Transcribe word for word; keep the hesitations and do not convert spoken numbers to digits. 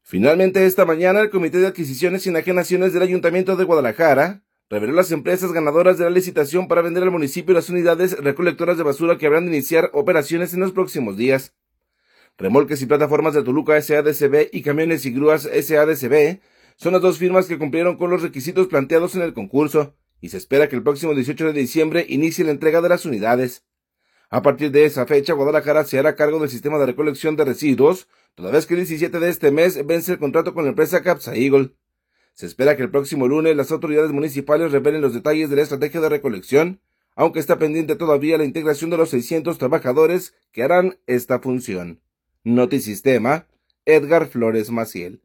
Finalmente, esta mañana, el Comité de Adquisiciones y Enajenaciones del Ayuntamiento de Guadalajara reveló las empresas ganadoras de la licitación para vender al municipio las unidades recolectoras de basura que habrán de iniciar operaciones en los próximos días. Remolques y Plataformas de Toluca S A D C B y Camiones y Grúas S A D C B son las dos firmas que cumplieron con los requisitos planteados en el concurso, y se espera que el próximo dieciocho de diciembre inicie la entrega de las unidades. A partir de esa fecha, Guadalajara se hará cargo del sistema de recolección de residuos, toda vez que el diecisiete de este mes vence el contrato con la empresa Capsa-Eagle. Se espera que el próximo lunes las autoridades municipales revelen los detalles de la estrategia de recolección, aunque está pendiente todavía la integración de los seiscientos trabajadores que harán esta función. Notisistema, Edgar Flores Maciel.